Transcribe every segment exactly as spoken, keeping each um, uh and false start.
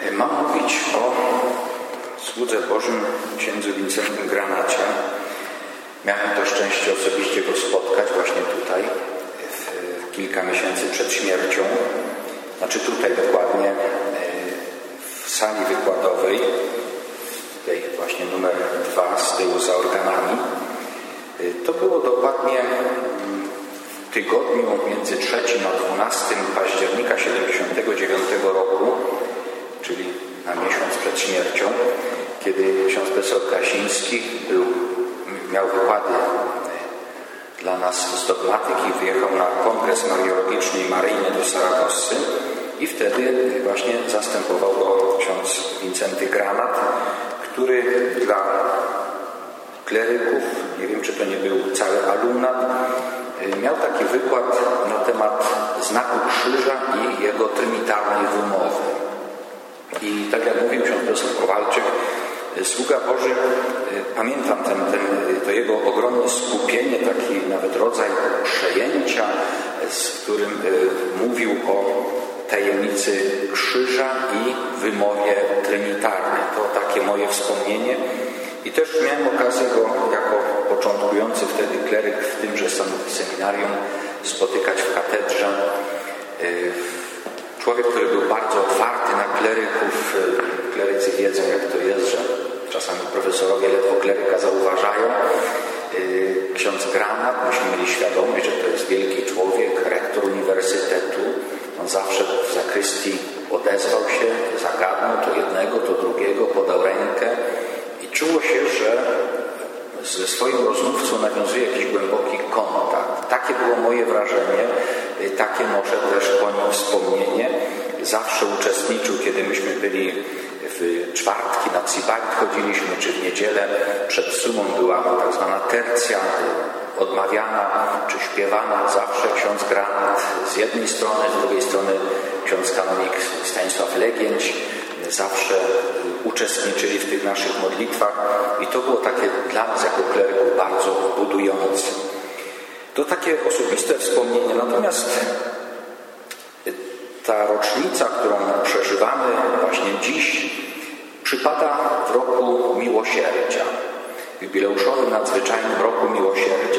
Mam mówić o słudze Bożym księdzu Wincentym Granacie. Miałem to szczęście osobiście go spotkać właśnie tutaj, w kilka miesięcy przed śmiercią. Znaczy tutaj dokładnie, w sali wykładowej, tej właśnie numer dwa z tyłu za organami. To było dokładnie w tygodniu między trzecim a dwunastym października siedemdziesiątego dziewiątego roku, czyli na miesiąc przed śmiercią, kiedy ksiądz profesor Krasiński był, miał wykłady dla nas z dogmatyki, wyjechał na kongres mariologiczny i maryjny do Saragossy i wtedy właśnie zastępował go ksiądz Wincenty Granat, który dla kleryków, nie wiem czy to nie był cały alumnat, miał taki wykład na temat znaku krzyża i jego trynitarnej wymowy. I tak jak mówił ksiądz profesor Kowalczyk, sługa Boży, pamiętam ten, ten, to jego ogromne skupienie, taki nawet rodzaj przejęcia, z którym mówił o tajemnicy krzyża i wymowie trynitarnej. To takie moje wspomnienie. I też miałem okazję go jako początkujący wtedy kleryk w tymże seminarium spotykać w katedrze. Człowiek, który był bardzo otwarty na kleryków. Klerycy wiedzą, jak to jest, że czasami profesorowie ledwo kleryka zauważają. Ksiądz Granat, myśmy mieli świadomość, że to jest wielki człowiek, rektor uniwersytetu. On zawsze w zakrystii odezwał się, zagadnął to jednego, to drugiego, podał rękę i czuło się, że ze swoim rozmówcą nawiązuje jakiś głęboki kontakt. Takie było moje wrażenie, takie może też po nim wspomnienie. Zawsze uczestniczył, kiedy myśmy byli w czwartki na Cibakt chodziliśmy, czy w niedzielę przed sumą była tak zwana tercja odmawiana, czy śpiewana. Zawsze ksiądz Granat z jednej strony, z drugiej strony ksiądz kanonik Stanisław Legięć zawsze uczestniczyli w tych naszych modlitwach i to było takie dla nas jako kleryków bardzo budujące. To takie osobiste wspomnienie. Natomiast ta rocznica, którą przeżywamy właśnie dziś, przypada w roku Miłosierdzia, w jubileuszowym nadzwyczajnym roku Miłosierdzia.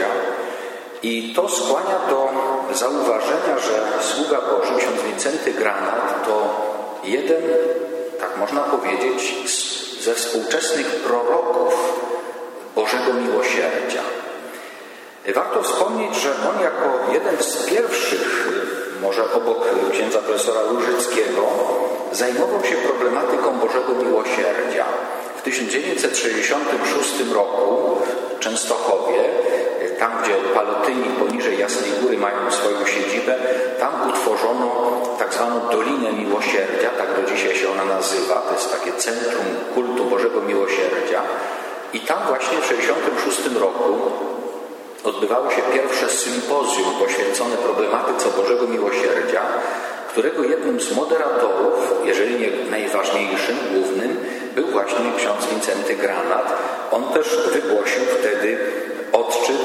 I to skłania do zauważenia, że sługa Boży, ksiądz Wincenty Granat, to jeden, tak można powiedzieć, ze współczesnych proroków Bożego Miłosierdzia. Warto wspomnieć, że on jako jeden z pierwszych, może obok księdza profesora Różyckiego, zajmował się problematyką Bożego Miłosierdzia. W tysiąc dziewięćset sześćdziesiątym szóstym roku w Częstochowie, tam gdzie Palotyni poniżej Jasnej Góry mają swoją siedzibę, tam utworzono tak zwaną Dolinę Miłosierdzia, tak do dzisiaj się ona nazywa. To jest takie centrum kultu Bożego Miłosierdzia. I tam właśnie w tysiąc dziewięćset sześćdziesiątym szóstym roku odbywało się pierwsze sympozjum poświęcone problematyce Bożego Miłosierdzia, którego jednym z moderatorów, jeżeli nie najważniejszym, głównym, był właśnie ksiądz Wincenty Granat. On też wygłosił wtedy odczyt,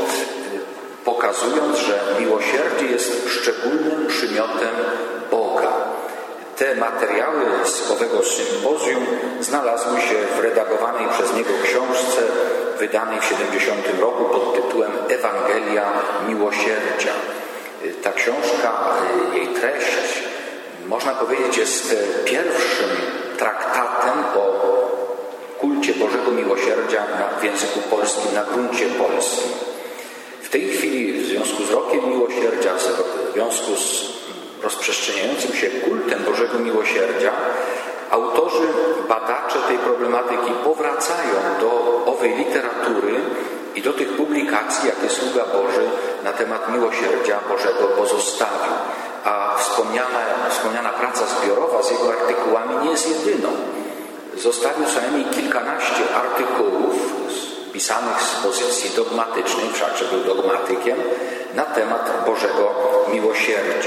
pokazując, że miłosierdzie jest szczególnym przymiotem Boga. Te materiały z owego sympozjum znalazły się w redagowanej przez niego książce wydanej w siedemdziesiątym roku pod tytułem Ewangelia Miłosierdzia. Ta książka, jej treść, można powiedzieć, jest pierwszym traktatem o kulcie Bożego Miłosierdzia w języku polskim, na gruncie polskim. W tej chwili w związku z rokiem Miłosierdzia, w związku z rozprzestrzeniającym się kultem Bożego Miłosierdzia, autorzy, badacze tej problematyki powracają do owej literatury i do tych publikacji, jakie sługa Boży na temat miłosierdzia Bożego pozostawił. A wspomniana, wspomniana praca zbiorowa z jego artykułami nie jest jedyną. Zostawił co najmniej kilkanaście artykułów pisanych z pozycji dogmatycznej, wszakże był dogmatykiem, na temat Bożego Miłosierdzia.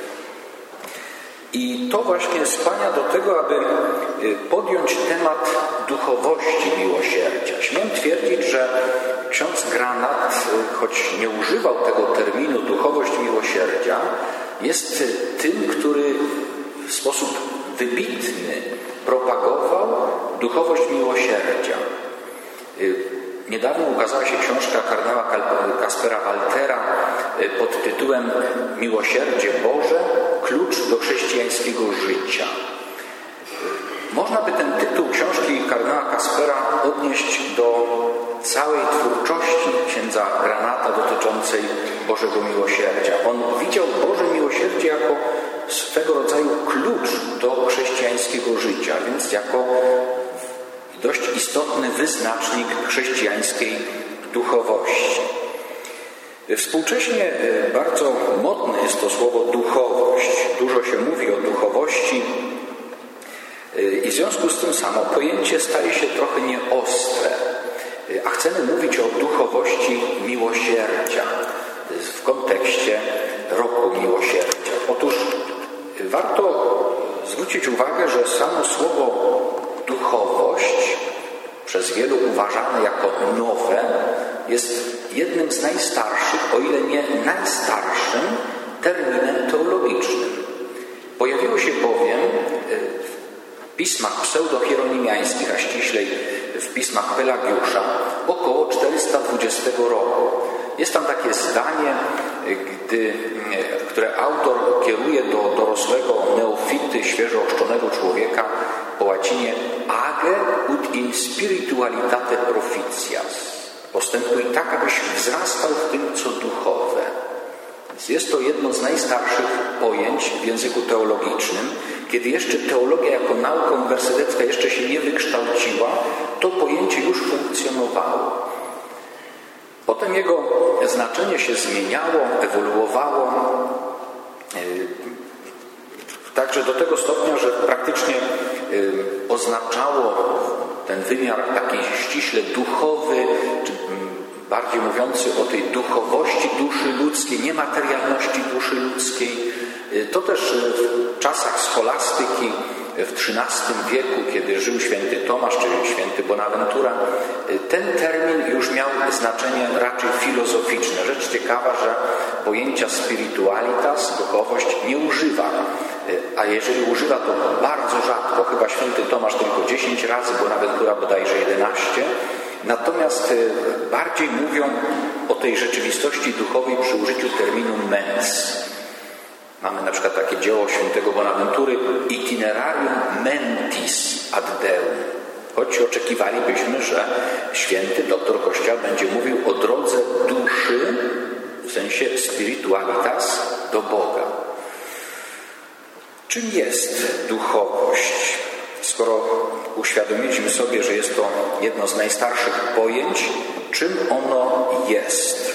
I to właśnie skłania do tego, aby podjąć temat duchowości miłosierdzia. Śmiem twierdzić, że ksiądz Granat, choć nie używał tego terminu duchowość miłosierdzia, jest tym, który w sposób wybitny, propagował duchowość miłosierdzia. Niedawno ukazała się książka kardynała Kaspera Waltera pod tytułem Miłosierdzie Boże – klucz do chrześcijańskiego życia. Można by ten tytuł książki kardynała Kaspera odnieść do całej twórczości księdza Granata dotyczącej Bożego Miłosierdzia. On widział Boże Miłosierdzie jako swego rodzaju klucz do chrześcijańskiego życia, więc jako dość istotny wyznacznik chrześcijańskiej duchowości. Współcześnie bardzo modne jest to słowo duchowość. Dużo się mówi o duchowości i w związku z tym samo pojęcie staje się trochę nieostre. A chcemy mówić o duchowości miłosierdzia w kontekście roku miłosierdzia. Otóż warto zwrócić uwagę, że samo słowo duchowość, przez wielu uważane jako nowe, jest jednym z najstarszych, o ile nie najstarszym terminem teologicznym. Pojawiło się bowiem w pismach pseudo-hieronimiańskich, a ściślej w pismach Pelagiusza, około czterysta dwudziestego roku. Jest tam takie zdanie, gdy, które autor kieruje do dorosłego neofity, świeżo ochrzczonego człowieka po łacinie age ut in spiritualitate proficias. Postępuj tak, abyś wzrastał w tym, co duchowe. Więc jest to jedno z najstarszych pojęć w języku teologicznym. Kiedy jeszcze teologia jako nauka uniwersytecka jeszcze się nie wykształciła, to pojęcie już funkcjonowało. Potem jego znaczenie się zmieniało, ewoluowało, także do tego stopnia, że praktycznie oznaczało ten wymiar taki ściśle duchowy, czy bardziej mówiący o tej duchowości duszy ludzkiej, niematerialności duszy ludzkiej. To też w czasach scholastyki w trzynastym wieku, kiedy żył święty Tomasz czy święty Bonaventura, ten termin już miał znaczenie raczej filozoficzne. Rzecz ciekawa, że pojęcia spiritualitas, duchowość, nie używa. A jeżeli używa, to bardzo rzadko. Chyba święty Tomasz tylko dziesięć razy, Bonaventura bodajże jedenaście. Natomiast bardziej mówią o tej rzeczywistości duchowej przy użyciu terminu mens. Mamy na przykład takie dzieło świętego Bonaventury Itinerarium mentis ad deum. Choć oczekiwalibyśmy, że święty doktor Kościoła będzie mówił o drodze duszy, w sensie spiritualitas, do Boga. Czym jest duchowość? Skoro uświadomiliśmy sobie, że jest to jedno z najstarszych pojęć, czym ono jest?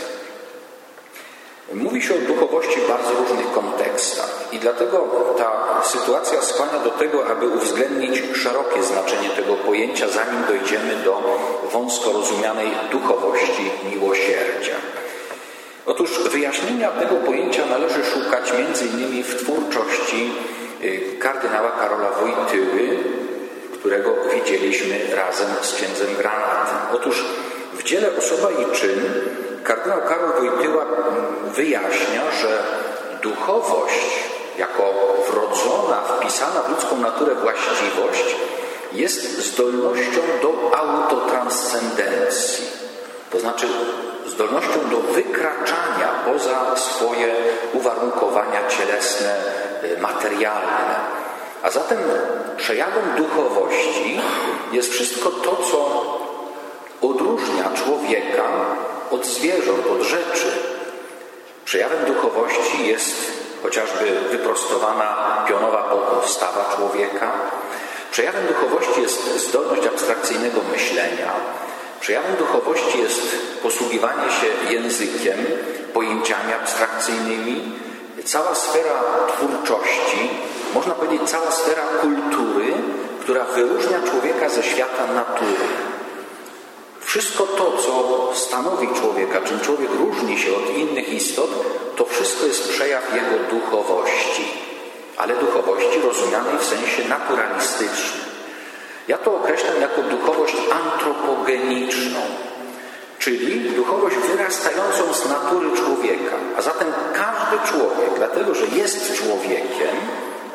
Mówi się o duchowości w bardzo różnych kontekstach i dlatego ta sytuacja skłania do tego, aby uwzględnić szerokie znaczenie tego pojęcia, zanim dojdziemy do wąsko rozumianej duchowości miłosierdzia. Otóż wyjaśnienia tego pojęcia należy szukać między innymi w twórczości kardynała Karola Wojtyły, którego widzieliśmy razem z księdzem Granatem. Otóż w dziele Osoba i czyn kardynał Karol Wojtyła wyjaśnia, że duchowość jako wrodzona, wpisana w ludzką naturę właściwość jest zdolnością do autotranscendencji. To znaczy zdolnością do wykraczania poza swoje uwarunkowania cielesne, materialne. A zatem przejawem duchowości jest wszystko to, co odróżnia człowieka od zwierząt, od rzeczy. Przejawem duchowości jest chociażby wyprostowana pionowa postawa człowieka. Przejawem duchowości jest zdolność abstrakcyjnego myślenia. Przejawem duchowości jest posługiwanie się językiem, pojęciami abstrakcyjnymi. Cała sfera twórczości, można powiedzieć cała sfera kultury, która wyróżnia człowieka ze świata natury. Wszystko to, co stanowi człowieka, czym człowiek różni się od innych istot, to wszystko jest przejaw jego duchowości, ale duchowości rozumianej w sensie naturalistycznym. Ja to określam jako duchowość antropogeniczną, czyli duchowość wyrastającą z natury człowieka. A zatem każdy człowiek, dlatego że jest człowiekiem,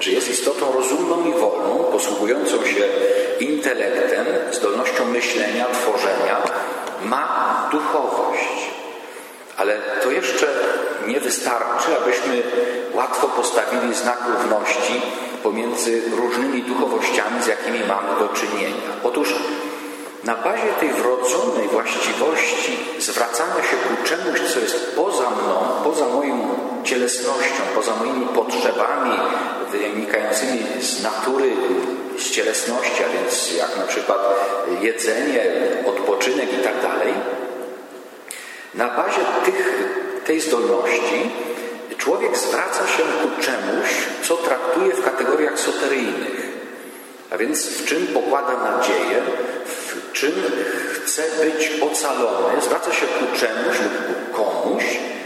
że jest istotą rozumną i wolną, posługującą się intelektem, zdolnością myślenia, tworzenia, ma duchowość. Ale to jeszcze nie wystarczy, abyśmy łatwo postawili znak równości pomiędzy różnymi duchowościami, z jakimi mamy do czynienia. Otóż na bazie tej wrodzonej właściwości zwracania się ku czemuś, co jest poza mną, poza moją cielesnością, poza moimi potrzebami wynikającymi z natury, z cielesności, a więc jak na przykład jedzenie, odpoczynek i tak dalej. Na bazie tych, tej zdolności człowiek zwraca się ku czemuś, co traktuje w kategoriach soteryjnych. A więc w czym pokłada nadzieję, w czym chce być ocalony, zwraca się ku czemuś lub ku komuś,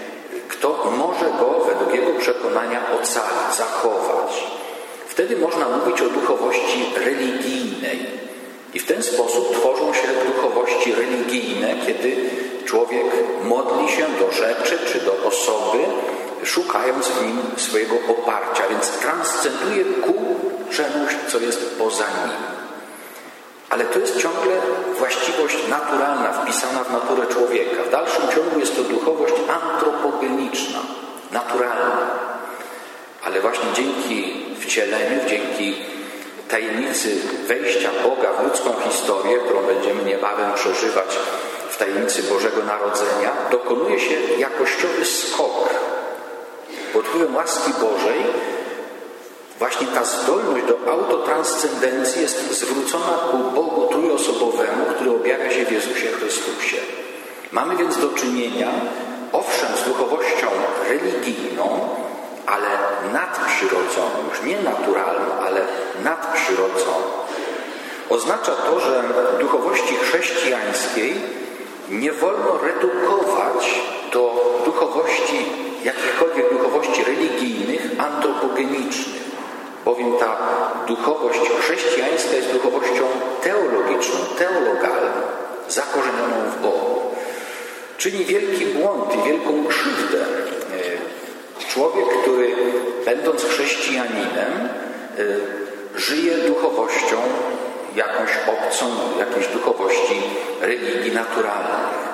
kto może go według jego przekonania ocalić, zachować. Wtedy można mówić o duchowości religijnej. I w ten sposób tworzą się duchowości religijne, kiedy człowiek modli się do rzeczy czy do osoby, szukając w nim swojego oparcia, więc transcenduje ku czemuś, co jest poza nim. Ale to jest ciągle właściwość naturalna, wpisana w naturę człowieka. W dalszym ciągu jest to duchowość antropogeniczna, naturalna. Ale właśnie dzięki wcieleniu, dzięki tajemnicy wejścia Boga w ludzką historię, którą będziemy niebawem przeżywać w tajemnicy Bożego Narodzenia, dokonuje się jakościowy skok. Pod wpływem łaski Bożej właśnie ta zdolność do autotranscendencji jest zwrócona ku Bogu trójosobowemu, który objawia się w Jezusie Chrystusie. Mamy więc do czynienia, owszem, z duchowością religijną, ale nadprzyrodzoną, już nie naturalną, ale nadprzyrodzoną. Oznacza to, że duchowości chrześcijańskiej nie wolno redukować do duchowości, jakichkolwiek duchowości religijnych, antropogenicznych. Bowiem ta duchowość chrześcijańska jest duchowością teologiczną, teologalną, zakorzenioną w Bogu. Czyni wielki błąd i wielką krzywdę człowiek, który będąc chrześcijaninem żyje duchowością jakąś obcą, jakiejś duchowości religii naturalnych.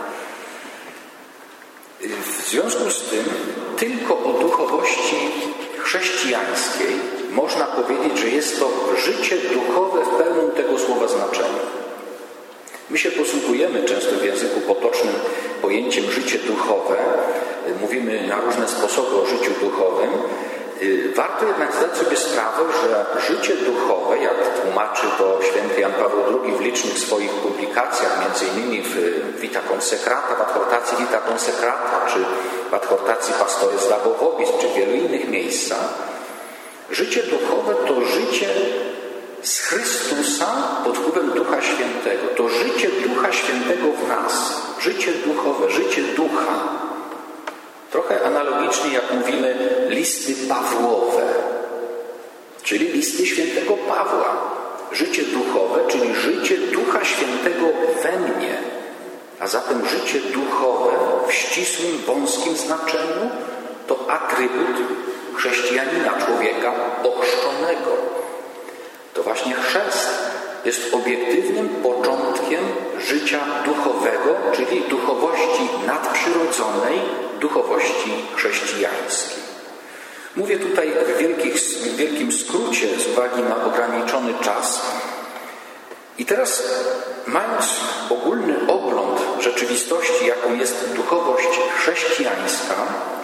W związku z tym tylko o duchowości chrześcijańskiej można powiedzieć, że jest to życie duchowe w pełnym tego słowa znaczeniu. My się posługujemy często w języku potocznym pojęciem życie duchowe. Mówimy na różne sposoby o życiu duchowym. Warto jednak zdać sobie sprawę, że życie duchowe, jak tłumaczy to święty Jan Paweł drugi w licznych swoich publikacjach, między innymi w Vita Consecrata, w adhortacji Vita Consecrata, czy w adhortacji Pastoris Dabo Vobis, czy w wielu innych miejscach, życie duchowe to życie z Chrystusa pod wpływem Ducha Świętego. To życie Ducha Świętego w nas. Życie duchowe, życie ducha. Trochę analogicznie, jak mówimy, listy Pawłowe, czyli listy świętego Pawła. Życie duchowe, czyli życie Ducha Świętego we mnie. A zatem życie duchowe w ścisłym, wąskim znaczeniu to atrybut chrześcijanina, człowieka ochrzczonego. To właśnie chrzest jest obiektywnym początkiem życia duchowego, czyli duchowości nadprzyrodzonej, duchowości chrześcijańskiej. Mówię tutaj w, wielkich, w wielkim skrócie z uwagi na ograniczony czas. I teraz, mając ogólny ogląd rzeczywistości, jaką jest duchowość chrześcijańska,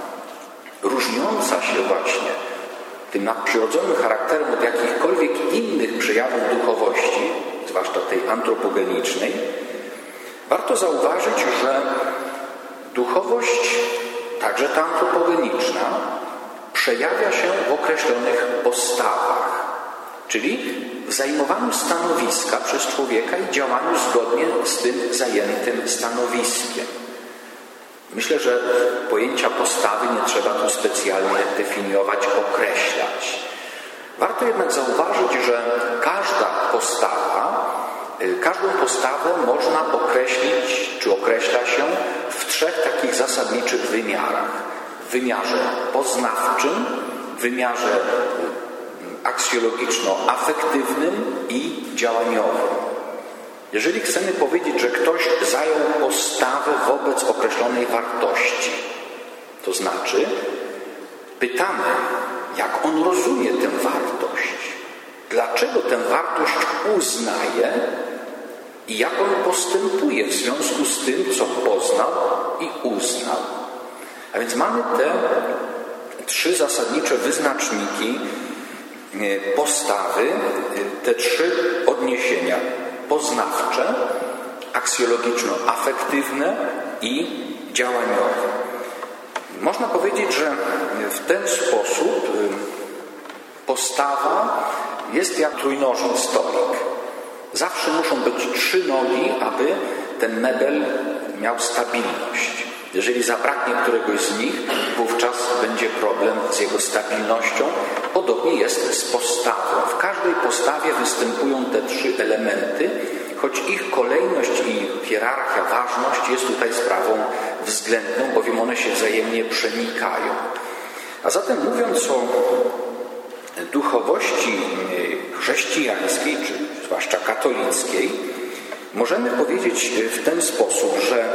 różniąca się właśnie tym nadprzyrodzonym charakterem od jakichkolwiek innych przejawów duchowości, zwłaszcza tej antropogenicznej, warto zauważyć, że duchowość, także ta antropogeniczna, przejawia się w określonych postawach, czyli w zajmowaniu stanowiska przez człowieka i działaniu zgodnie z tym zajętym stanowiskiem. Myślę, że pojęcia postawy nie trzeba tu specjalnie definiować, określać. Warto jednak zauważyć, że każda postawa, każdą postawę można określić, czy określa się w trzech takich zasadniczych wymiarach. W wymiarze poznawczym, w wymiarze aksjologiczno-afektywnym i działaniowym. Jeżeli chcemy powiedzieć, że ktoś zajął postawę wobec określonej wartości, to znaczy pytamy, jak on rozumie tę wartość, dlaczego tę wartość uznaje i jak on postępuje w związku z tym, co poznał i uznał. A więc mamy te trzy zasadnicze wyznaczniki postawy, te trzy odniesienia: poznawcze, aksjologiczno-afektywne i działaniowe. Można powiedzieć, że w ten sposób postawa jest jak trójnożny stolik. Zawsze muszą być trzy nogi, aby ten mebel miał stabilność. Jeżeli zabraknie któregoś z nich, wówczas będzie problem z jego stabilnością. Podobnie jest z postawą. W każdej postawie występują te trzy elementy, choć ich kolejność i hierarchia, ważność jest tutaj sprawą względną, bowiem one się wzajemnie przenikają. A zatem mówiąc o duchowości chrześcijańskiej, czy zwłaszcza katolickiej, możemy powiedzieć w ten sposób, że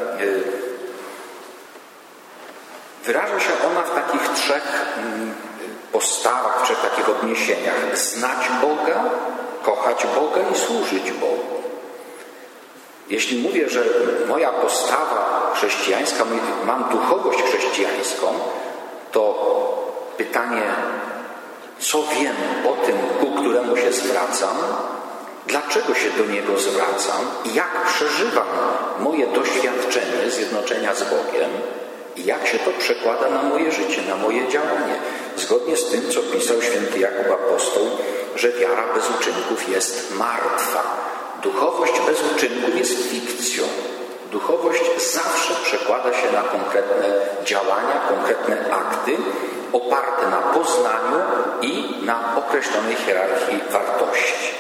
wyraża się ona w takich trzech postawach, w trzech takich odniesieniach: znać Boga, kochać Boga i służyć Bogu. Jeśli mówię, że moja postawa chrześcijańska, mam duchowość chrześcijańską, to pytanie, co wiem o tym, ku któremu się zwracam, dlaczego się do Niego zwracam i jak przeżywam moje doświadczenie zjednoczenia z Bogiem i jak się to przekłada na moje życie, na moje działanie. Zgodnie z tym, co pisał święty Jakub Apostoł, że wiara bez uczynków jest martwa. Duchowość bez uczynków jest fikcją. Duchowość zawsze przekłada się na konkretne działania, konkretne akty oparte na poznaniu i na określonej hierarchii wartości.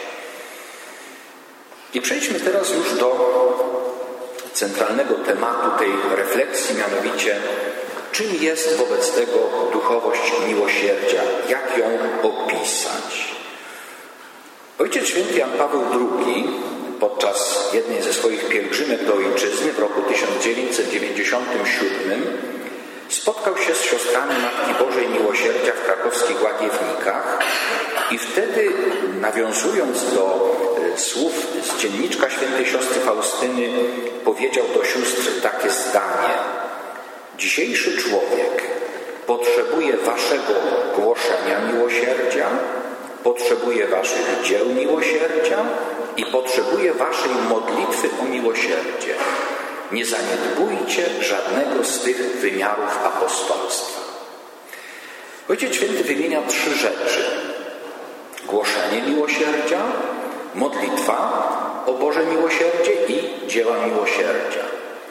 I przejdźmy teraz już do centralnego tematu tej refleksji, mianowicie czym jest wobec tego duchowość miłosierdzia, jak ją opisać. Ojciec święty Jan Paweł drugi podczas jednej ze swoich pielgrzymek do ojczyzny w roku tysiąc dziewięćset dziewięćdziesiątym siódmym spotkał się z siostrami Matki Bożej Miłosierdzia w krakowskich Łagiewnikach i wtedy, nawiązując do słów z dzienniczka świętej siostry Faustyny, powiedział do sióstr takie zdanie: dzisiejszy człowiek potrzebuje waszego głoszenia miłosierdzia, potrzebuje waszych dzieł miłosierdzia i potrzebuje waszej modlitwy o miłosierdzie. Nie zaniedbujcie żadnego z tych wymiarów apostolstwa. Ojciec Święty wymienia trzy rzeczy: głoszenie miłosierdzia, modlitwa o Boże miłosierdzie i dzieła miłosierdzia.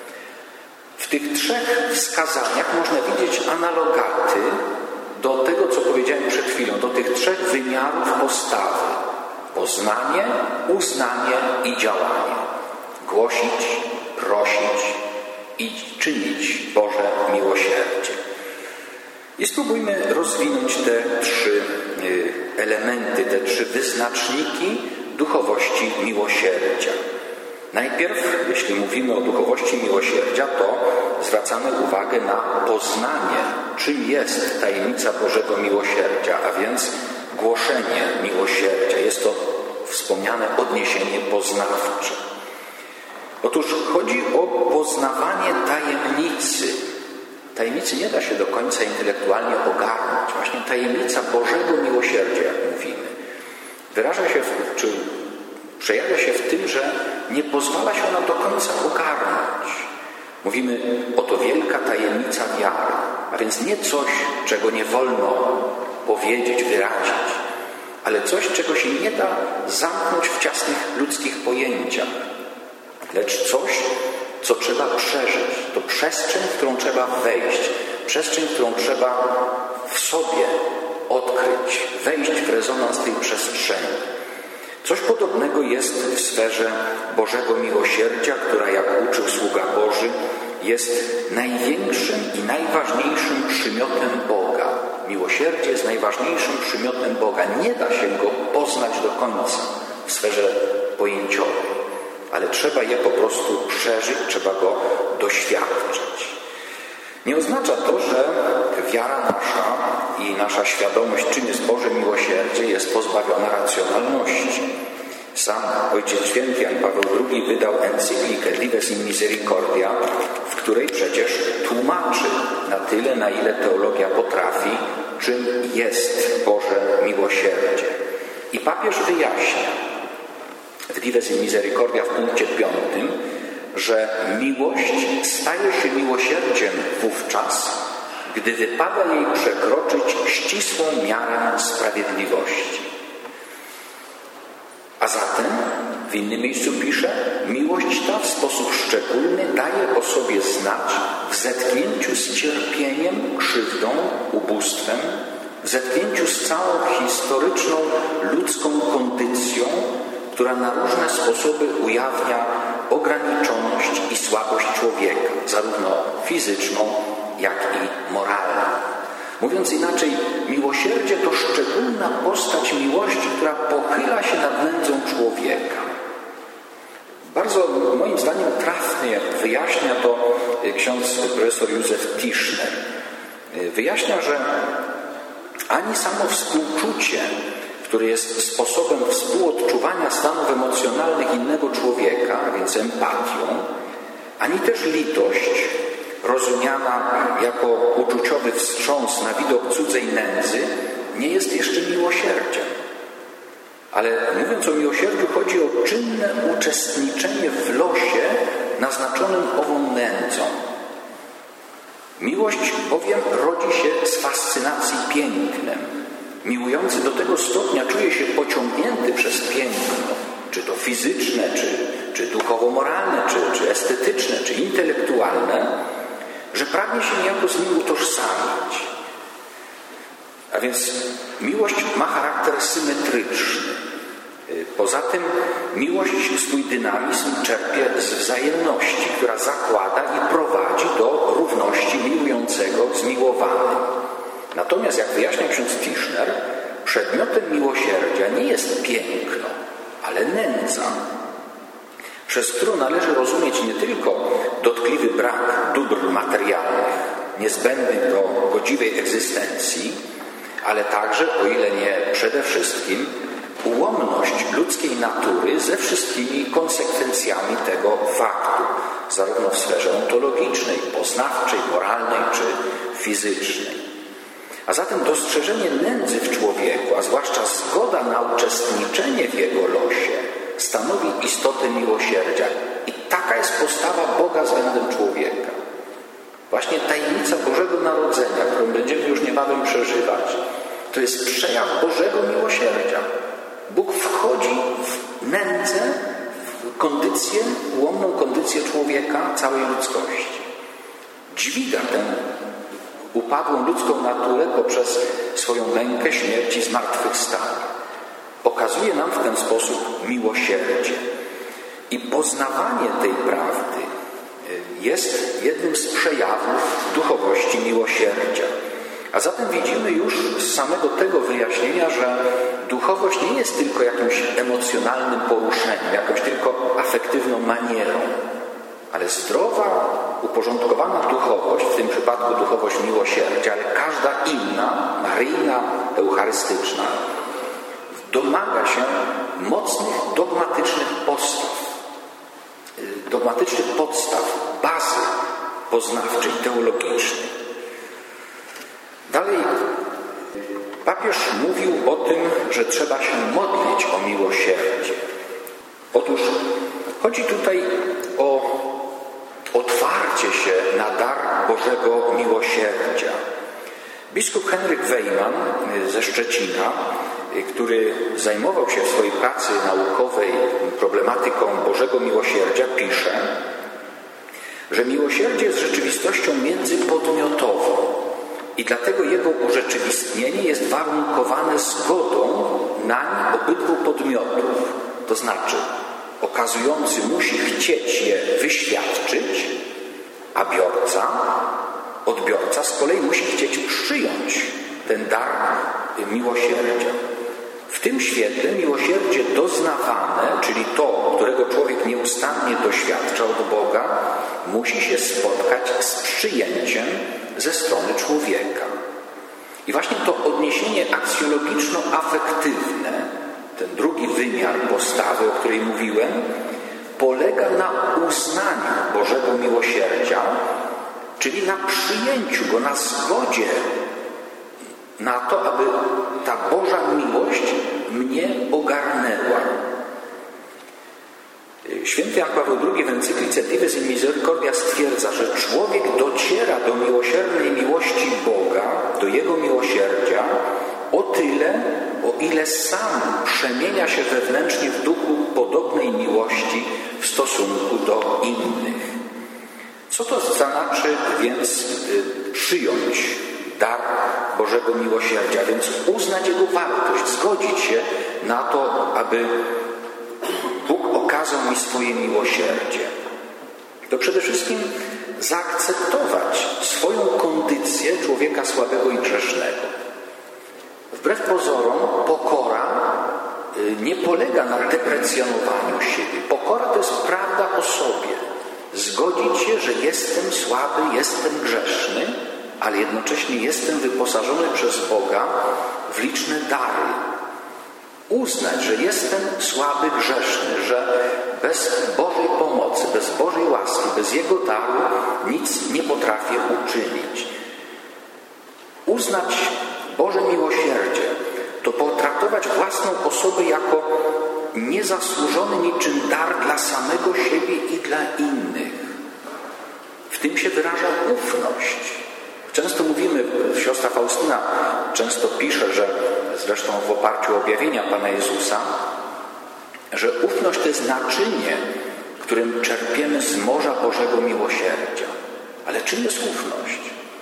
W tych trzech wskazaniach można widzieć analogaty do tego, co powiedziałem przed chwilą, do tych trzech wymiarów postawy: poznanie, uznanie i działanie. Głosić, prosić i czynić Boże miłosierdzie. I spróbujmy rozwinąć te trzy elementy, te trzy wyznaczniki duchowości miłosierdzia. Najpierw, jeśli mówimy o duchowości miłosierdzia, to zwracamy uwagę na poznanie, czym jest tajemnica Bożego miłosierdzia, a więc głoszenie miłosierdzia. Jest to wspomniane odniesienie poznawcze. Otóż chodzi o poznawanie tajemnicy. Tajemnicy nie da się do końca intelektualnie ogarnąć. Właśnie tajemnica Bożego miłosierdzia, jak mówimy, wyraża się, w, czy przejawia się w tym, że nie pozwala się ona do końca ogarnąć. Mówimy, oto wielka tajemnica wiary, a więc nie coś, czego nie wolno powiedzieć, wyrazić, ale coś, czego się nie da zamknąć w ciasnych ludzkich pojęciach, lecz coś, co trzeba przeżyć. To przestrzeń, w którą trzeba wejść, przestrzeń, którą trzeba w sobie odkryć, wejść w rezonans tej przestrzeni. Coś podobnego jest w sferze Bożego miłosierdzia, która, jak uczył sługa Boży, jest największym i najważniejszym przymiotem Boga. Miłosierdzie jest najważniejszym przymiotem Boga. Nie da się go poznać do końca w sferze pojęciowej, ale trzeba je po prostu przeżyć, trzeba go doświadczyć. Nie oznacza to, że wiara nasza i nasza świadomość, czym jest Boże miłosierdzie, jest pozbawiona racjonalności. Sam Ojciec Święty Jan Paweł drugi wydał encyklikę Dives in Misericordia, w której przecież tłumaczy na tyle, na ile teologia potrafi, czym jest Boże miłosierdzie. I papież wyjaśnia w Dives in Misericordia w punkcie piątym, że miłość staje się miłosierdziem wówczas, gdy wypada jej przekroczyć ścisłą miarę sprawiedliwości. A zatem, w innym miejscu pisze, miłość ta w sposób szczególny daje o sobie znać w zetknięciu z cierpieniem, krzywdą, ubóstwem, w zetknięciu z całą historyczną ludzką kondycją, która na różne sposoby ujawnia ograniczoność i słabość człowieka, zarówno fizyczną, jak i moralną. Mówiąc inaczej, miłosierdzie to szczególna postać miłości, która pochyla się nad nędzą człowieka. Bardzo, moim zdaniem, trafnie wyjaśnia to ksiądz profesor Józef Tischner. Wyjaśnia, że ani samo współczucie, które jest sposobem współodczuwania stanów emocjonalnych innego człowieka, a więc empatią, ani też litość, rozumiana jako uczuciowy wstrząs na widok cudzej nędzy, nie jest jeszcze miłosierdziem. Ale mówiąc o miłosierdziu, chodzi o czynne uczestniczenie w losie naznaczonym ową nędzą. Miłość bowiem rodzi się z fascynacji pięknem. Miłujący do tego stopnia czuje się pociągnięty przez piękno, czy to fizyczne, czy, czy duchowo-moralne, czy, czy estetyczne, czy intelektualne, że pragnie się niejako z nim utożsamić. A więc miłość ma charakter symetryczny. Poza tym miłość swój dynamizm czerpie z wzajemności, która zakłada i prowadzi do równości miłującego z miłowanym. Natomiast, jak wyjaśnia ksiądz Tischner, przedmiotem miłosierdzia nie jest piękno, ale nędza, przez którą należy rozumieć nie tylko dotkliwy brak dóbr materialnych, niezbędnych do godziwej egzystencji, ale także, o ile nie przede wszystkim, ułomność ludzkiej natury ze wszystkimi konsekwencjami tego faktu, zarówno w sferze ontologicznej, poznawczej, moralnej czy fizycznej. A zatem dostrzeżenie nędzy w człowieku, a zwłaszcza zgoda na uczestniczenie w jego losie, stanowi istotę miłosierdzia. I taka jest postawa Boga względem człowieka. Właśnie tajemnica Bożego Narodzenia, którą będziemy już niebawem przeżywać, to jest przejaw Bożego miłosierdzia. Bóg wchodzi w nędzę, w kondycję, ułomną kondycję człowieka, całej ludzkości. Dźwiga tę upadłą ludzką naturę poprzez swoją mękę, śmierć i zmartwychwstanie. Okazuje nam w ten sposób miłosierdzie. I poznawanie tej prawdy jest jednym z przejawów duchowości miłosierdzia. A zatem widzimy już z samego tego wyjaśnienia, że duchowość nie jest tylko jakimś emocjonalnym poruszeniem, jakąś tylko afektywną manierą, ale zdrowa, uporządkowana duchowość, w tym przypadku duchowość miłosierdzia, ale każda inna, maryjna, eucharystyczna, domaga się mocnych, dogmatycznych postaw, dogmatycznych podstaw, bazy poznawczej, teologicznej. Dalej papież mówił o tym, że trzeba się modlić o miłosierdzie. Otóż chodzi tutaj o otwarcie się na dar Bożego miłosierdzia. Biskup Henryk Wejman ze Szczecina, który zajmował się w swojej pracy naukowej problematyką Bożego miłosierdzia, pisze, że miłosierdzie jest rzeczywistością międzypodmiotową i dlatego jego urzeczywistnienie jest warunkowane zgodą nań obydwu podmiotów. To znaczy, okazujący musi chcieć je wyświadczyć, a biorca, odbiorca z kolei musi chcieć przyjąć ten dar miłosierdzia. W tym świetle miłosierdzie doznawane, czyli to, którego człowiek nieustannie doświadcza od Boga, musi się spotkać z przyjęciem ze strony człowieka. I właśnie to odniesienie aksjologiczno-afektywne, ten drugi wymiar postawy, o której mówiłem, polega na uznaniu Bożego miłosierdzia, czyli na przyjęciu go, na zgodzie na to, aby ta Boża miłość mnie ogarnęła. Święty Jan Paweł drugi w encyklice Dives in Misericordia stwierdza, że człowiek dociera do miłosiernej miłości Boga, do Jego miłosierdzia o tyle, o ile sam przemienia się wewnętrznie w duchu podobnej miłości w stosunku do innych. Co to znaczy więc przyjąć dar Bożego miłosierdzia, więc uznać Jego wartość, zgodzić się na to, aby Bóg okazał mi swoje miłosierdzie? To przede wszystkim zaakceptować swoją kondycję człowieka słabego i grzesznego. Wbrew pozorom pokora nie polega na deprecjonowaniu siebie. Pokora to jest prawda o sobie. Zgodzić się, że jestem słaby, jestem grzeszny, ale jednocześnie jestem wyposażony przez Boga w liczne dary. Uznać, że jestem słaby, grzeszny, że bez Bożej pomocy, bez Bożej łaski, bez Jego daru nic nie potrafię uczynić. Uznać Boże miłosierdzie to potraktować własną osobę jako niezasłużony niczym dar dla samego siebie i dla innych. W tym się wyraża ufność. Często mówimy, siostra Faustyna często pisze, że zresztą w oparciu o objawienia Pana Jezusa, że ufność to jest naczynie, którym czerpiemy z morza Bożego miłosierdzia. Ale czym jest ufność?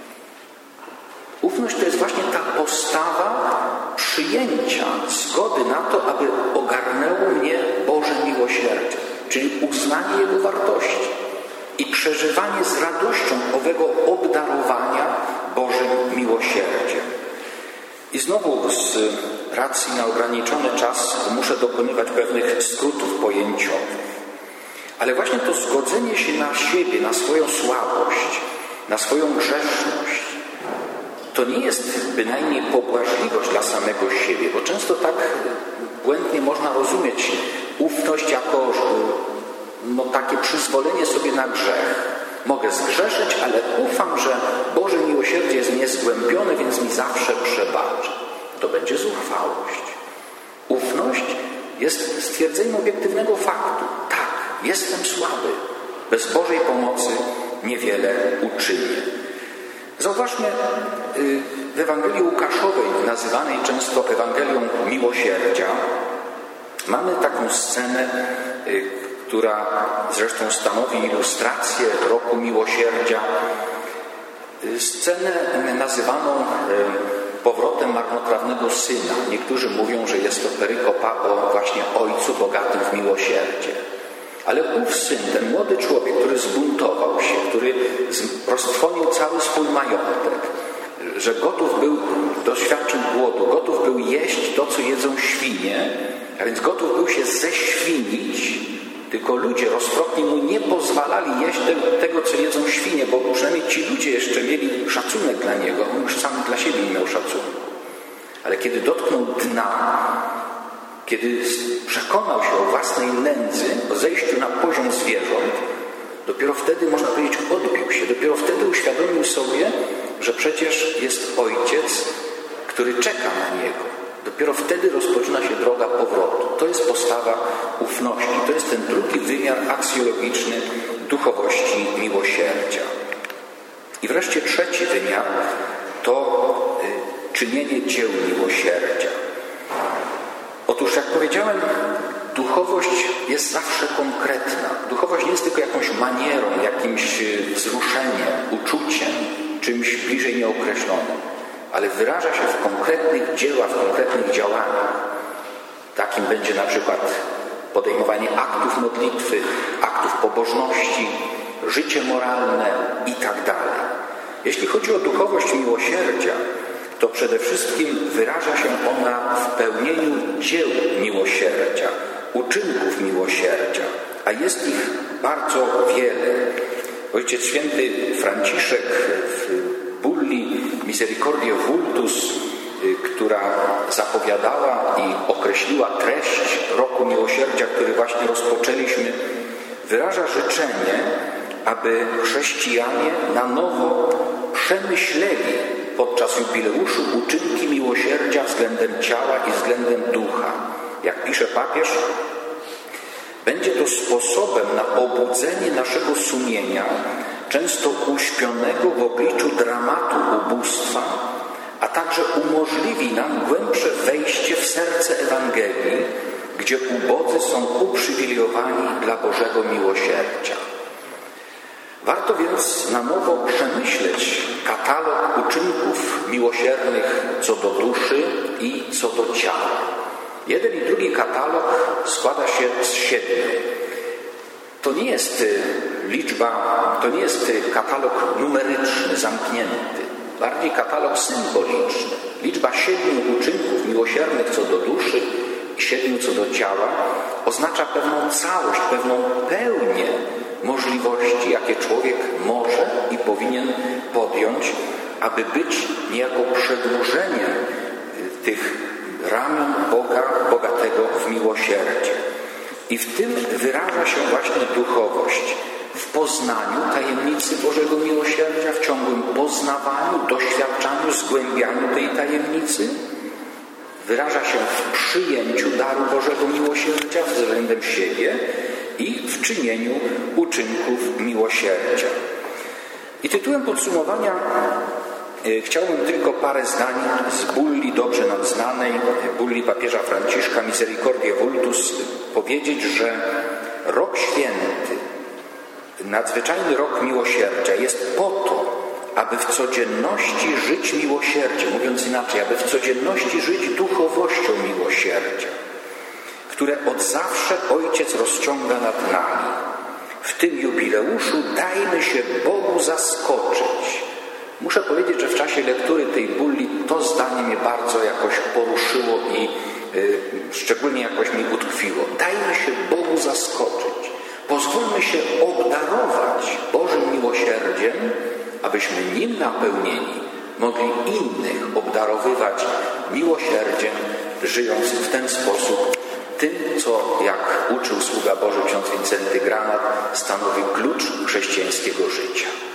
Ufność to jest właśnie ta postawa przyjęcia, zgody na to, aby ogarnęło mnie Boże miłosierdzie, czyli uznanie Jego wartości i przeżywanie z radością owego obdarowania Bożym miłosierdziem. I znowu z racji na ograniczony czas muszę dokonywać pewnych skrótów pojęciowych. Ale właśnie to zgodzenie się na siebie, na swoją słabość, na swoją grzeszność, to nie jest bynajmniej pobłażliwość dla samego siebie, bo często tak błędnie można rozumieć ufność jako no, takie przyzwolenie sobie na grzech. Mogę zgrzeszyć, ale ufam, że Boże miłosierdzie jest niezgłębione, więc mi zawsze przebaczy. To będzie zuchwałość. Ufność jest stwierdzeniem obiektywnego faktu. Tak, jestem słaby. Bez Bożej pomocy niewiele uczynię. Zauważmy, w Ewangelii Łukaszowej, nazywanej często Ewangelią Miłosierdzia, mamy taką scenę, która zresztą stanowi ilustrację roku miłosierdzia. Scenę nazywaną powrotem marnotrawnego syna. Niektórzy mówią, że jest to perykopa o właśnie ojcu bogatym w miłosierdzie. Ale ów syn, ten młody człowiek, który zbuntował się, który roztrwonił cały swój majątek, że gotów był doświadczyć głodu, gotów był jeść to, co jedzą świnie, a więc gotów był się ześwinić, tylko ludzie roztropni mu nie pozwalali jeść tego, co jedzą świnie, bo przynajmniej ci ludzie jeszcze mieli szacunek dla niego, on już sam dla siebie nie miał szacunku. Ale kiedy dotknął dna, kiedy przekonał się o własnej nędzy, o zejściu na poziom zwierząt, dopiero wtedy, można powiedzieć, odbił się. Dopiero wtedy uświadomił sobie, że przecież jest ojciec, który czeka na niego. Dopiero wtedy rozpoczyna się droga powrotu. To jest postawa ufności. To jest ten drugi wymiar aksjologiczny duchowości miłosierdzia. I wreszcie trzeci wymiar to czynienie dzieł miłosierdzia. Otóż, jak powiedziałem, duchowość jest zawsze konkretna. Duchowość nie jest tylko jakąś manierą, jakimś wzruszeniem, uczuciem, czymś bliżej nieokreślonym, ale wyraża się w konkretnych dziełach, w konkretnych działaniach. Takim będzie na przykład podejmowanie aktów modlitwy, aktów pobożności, życie moralne i tak dalej. Jeśli chodzi o duchowość miłosierdzia, to przede wszystkim wyraża się ona w pełnieniu dzieł miłosierdzia, uczynków miłosierdzia, a jest ich bardzo wiele. Ojciec święty Franciszek w bulli Misericordiae Vultus, która zapowiadała i określiła treść roku miłosierdzia, który właśnie rozpoczęliśmy, wyraża życzenie, aby chrześcijanie na nowo przemyśleli podczas jubileuszu uczynki miłosierdzia względem ciała i względem ducha. Jak pisze papież, będzie to sposobem na obudzenie naszego sumienia, często uśpionego w obliczu dramatu ubóstwa, a także umożliwi nam głębsze wejście w serce Ewangelii, gdzie ubodzy są uprzywilejowani dla Bożego miłosierdzia. Warto więc na nowo przemyśleć katalog uczynków miłosiernych co do duszy i co do ciała. Jeden i drugi katalog składa się z siedmiu. To nie jest liczba, to nie jest katalog numeryczny, zamknięty, bardziej katalog symboliczny. Liczba siedmiu uczynków miłosiernych co do duszy i siedmiu co do ciała oznacza pewną całość, pewną pełnię możliwości, jakie człowiek może i powinien podjąć, aby być niejako przedłużeniem tych ramion Boga bogatego w miłosierdzie. I w tym wyraża się właśnie duchowość. W poznaniu tajemnicy Bożego miłosierdzia, w ciągłym poznawaniu, doświadczaniu, zgłębianiu tej tajemnicy. Wyraża się w przyjęciu daru Bożego miłosierdzia względem siebie i w czynieniu uczynków miłosierdzia. I tytułem podsumowania chciałbym tylko parę zdań z bulli dobrze nam znanej, bulli papieża Franciszka Misericordiae Vultus powiedzieć, że rok święty, nadzwyczajny rok miłosierdzia jest po to, aby w codzienności żyć miłosierdziem, mówiąc inaczej, aby w codzienności żyć duchowością miłosierdzia, które od zawsze Ojciec rozciąga nad nami. W tym jubileuszu dajmy się Bogu zaskoczyć. Muszę powiedzieć, że w czasie lektury tej bulli to zdanie mnie bardzo jakoś poruszyło i y, szczególnie jakoś mi utkwiło. Dajmy się Bogu zaskoczyć. Pozwólmy się obdarować Bożym miłosierdziem, abyśmy nim napełnieni mogli innych obdarowywać miłosierdziem, żyjąc w ten sposób tym, co, jak uczył sługa Boży ksiądz Wincenty Granat, stanowi klucz chrześcijańskiego życia.